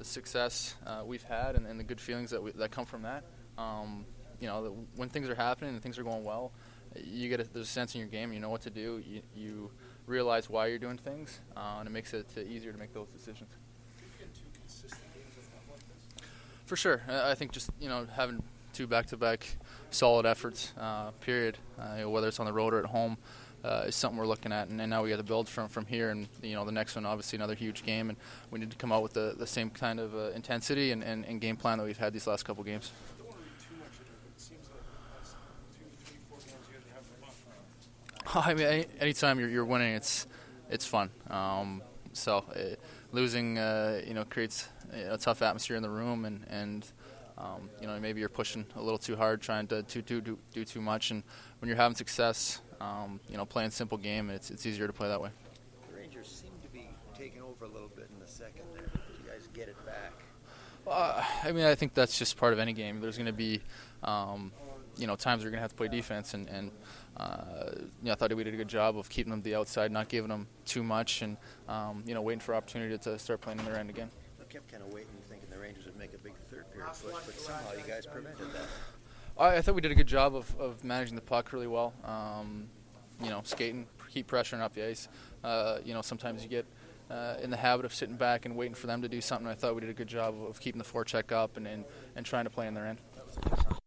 the success we've had and the good feelings that come from that. When things are happening and things are going well, there's a sense in your game. You know what to do. You realize why you're doing things, and it makes it easier to make those decisions. For sure. I think just having 2 back-to-back solid efforts, period, whether it's on the road or at home, is something we're looking at. And now we got to build from here. And the next one, obviously, another huge game, and we need to come out with the same kind of intensity and game plan that we've had these last couple games. I mean, anytime you're winning, it's fun. Losing, creates a tough atmosphere in the room, and maybe you're pushing a little too hard, trying to do too much. And when you're having success, playing simple game, it's easier to play that way. The Rangers seem to be taking over a little bit in the second there. Do you guys get it back? I think that's just part of any game. There's going to be, times you're going to have to play defense, and I thought we did a good job of keeping them to the outside, not giving them too much, and waiting for opportunity to start playing in their end again. I kept kind of waiting, thinking the Rangers would make a big third period push, but somehow you guys prevented that. I thought we did a good job of managing the puck really well. Skating, keep pressuring up the ice. Sometimes you get in the habit of sitting back and waiting for them to do something. I thought we did a good job of keeping the forecheck up and trying to play in their end.